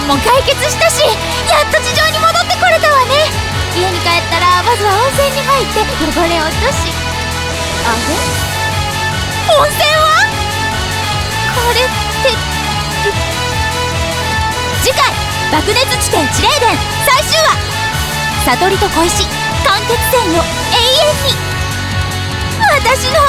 も解決したし、やっと地上に戻ってこれたわね。家に帰ったらまずは温泉に入って汚れを落とし、あれ、温泉はこれって次回爆熱地点地霊殿最終話、悟りと小石完結戦よ永遠に。私の